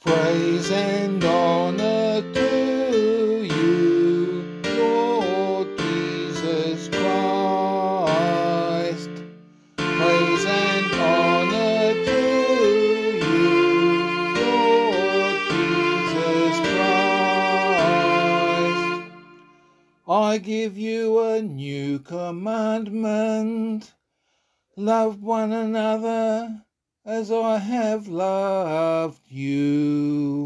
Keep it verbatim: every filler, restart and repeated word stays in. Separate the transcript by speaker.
Speaker 1: Praise and honor to you, Lord Jesus Christ. Praise and honor to you, Lord Jesus Christ. I give you a new commandment. Love one another as I have loved you.